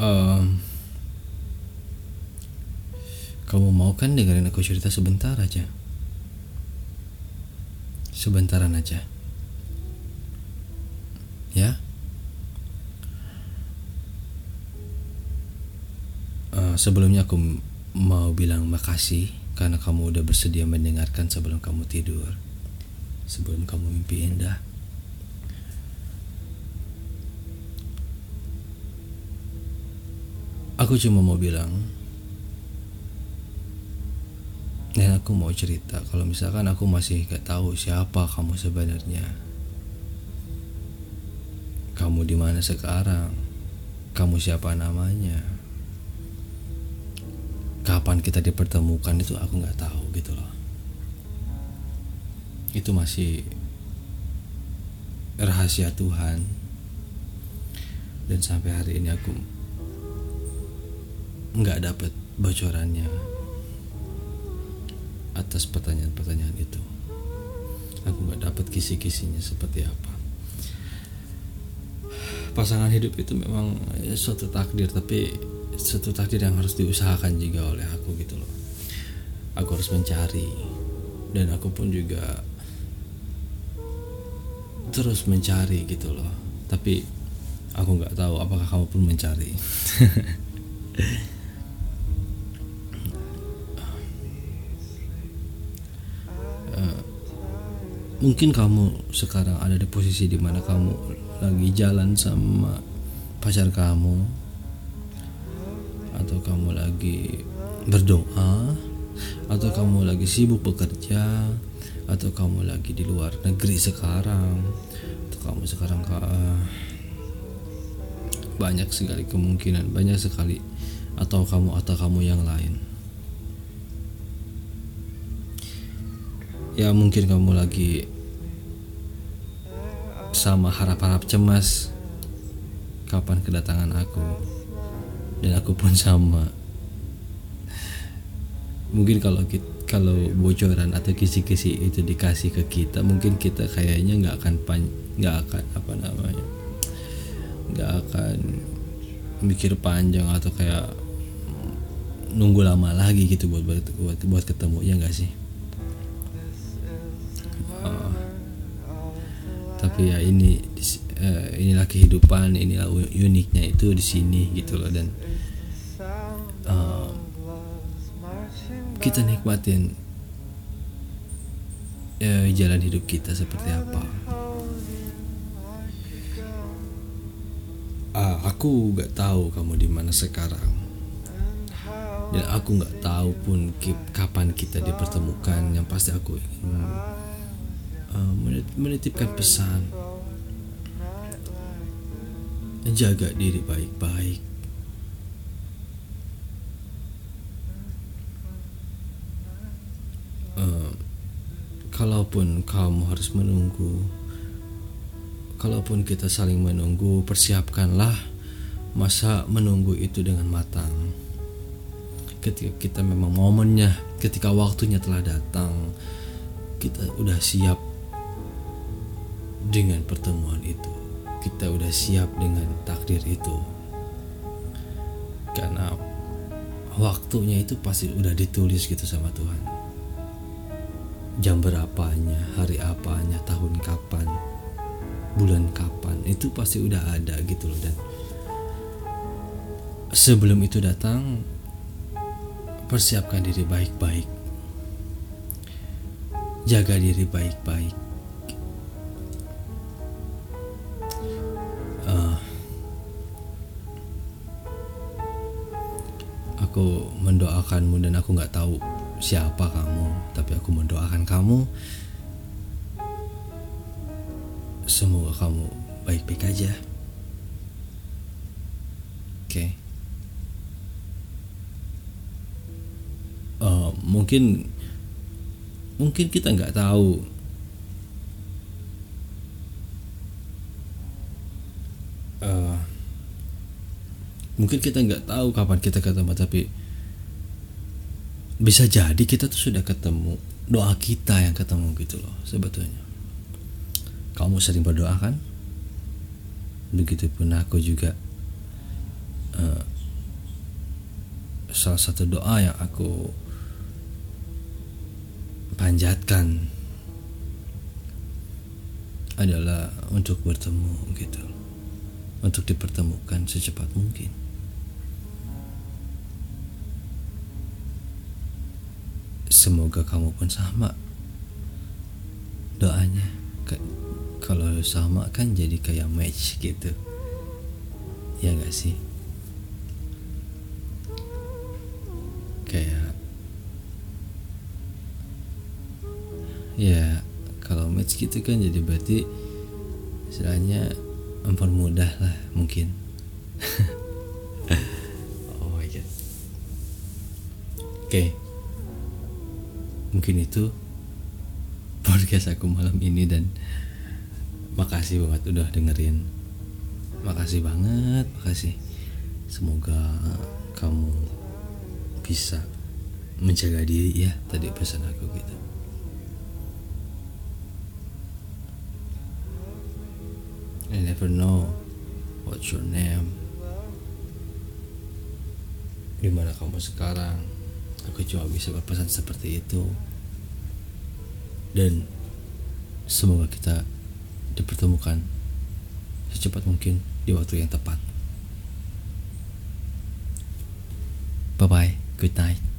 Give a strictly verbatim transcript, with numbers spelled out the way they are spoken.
Um, kamu mau kan dengerin aku cerita sebentar aja? Sebentaran aja. Ya? Uh, sebelumnya aku mau bilang makasih karena kamu udah bersedia mendengarkan sebelum kamu tidur, sebelum kamu mimpi indah. Aku cuma mau bilang, dan aku mau cerita kalau misalkan aku masih gak tahu siapa kamu sebenarnya. Kamu di mana sekarang? Kamu siapa namanya? Kapan kita dipertemukan itu aku gak tahu gitu loh. Itu masih rahasia Tuhan. Dan sampai hari ini aku nggak dapet bocorannya atas pertanyaan-pertanyaan itu. Aku nggak dapet kisi-kisinya seperti apa. Pasangan hidup itu memang ya, suatu takdir, tapi suatu takdir yang harus diusahakan juga oleh aku gitu loh. Aku harus mencari, dan aku pun juga terus mencari gitu loh. Tapi aku nggak tahu apakah kamu pun mencari. Mungkin kamu sekarang ada di posisi dimana kamu lagi jalan sama pacar kamu, atau kamu lagi berdoa, atau kamu lagi sibuk bekerja, atau kamu lagi di luar negeri sekarang, atau kamu sekarang uh, banyak sekali kemungkinan, banyak sekali, atau kamu atau kamu yang lain. Ya mungkin kamu lagi sama harap-harap cemas kapan kedatangan aku, dan aku pun sama. Mungkin kalau kita, kalau bocoran atau kisi-kisi itu dikasih ke kita, mungkin kita kayaknya nggak akan pan, nggak akan apa namanya, nggak akan mikir panjang atau kayak nunggu lama lagi gitu buat buat buat, buat ketemu, ya nggak sih? Tapi ya ini uh, inilah kehidupan, inilah uniknya itu di sini gitu loh. Dan uh, kita nikmatin uh, jalan hidup kita seperti apa. Uh, aku nggak tahu kamu di mana sekarang, dan aku nggak tahu pun kapan kita dipertemukan. Yang pasti aku ingin menitipkan pesan, jaga diri baik-baik. Uh, kalaupun kamu harus menunggu, kalaupun kita saling menunggu, persiapkanlah masa menunggu itu dengan matang. Ketika kita memang momennya, ketika waktunya telah datang, kita udah siap dengan pertemuan itu, kita udah siap dengan takdir itu, karena waktunya itu pasti udah ditulis gitu sama Tuhan. Jam berapanya, hari apanya, tahun kapan, bulan kapan, itu pasti udah ada gitu loh. Dan sebelum itu datang, persiapkan diri baik-baik, jaga diri baik-baik. Aku mendoakanmu, dan aku gak tahu siapa kamu, tapi aku mendoakan kamu, semoga kamu baik-baik aja. Oke okay. uh, Mungkin Mungkin kita gak tahu uh, Mungkin kita nggak tahu kapan kita ketemu, tapi bisa jadi kita tuh sudah ketemu. Doa kita yang ketemu gitu loh sebetulnya. Kamu sering berdoa kan? Begitupun aku juga uh, salah satu doa yang aku panjatkan adalah untuk bertemu gitu, untuk dipertemukan secepat mungkin. Semoga kamu pun sama doanya. Kalau sama kan jadi kayak match gitu, ya gak sih? Kayak ya kalau match gitu kan jadi berarti istilahnya mempermudah lah mungkin. Oh my god. Oke okay. Mungkin itu podcast aku malam ini, dan makasih banget udah dengerin. Makasih banget, makasih. Semoga kamu bisa menjaga diri ya, tadi pesan aku gitu. I never know what's your name, dimana kamu sekarang. Aku cuma bisa berpesan seperti itu, dan semoga kita dipertemukan secepat mungkin di waktu yang tepat. Bye bye, good night.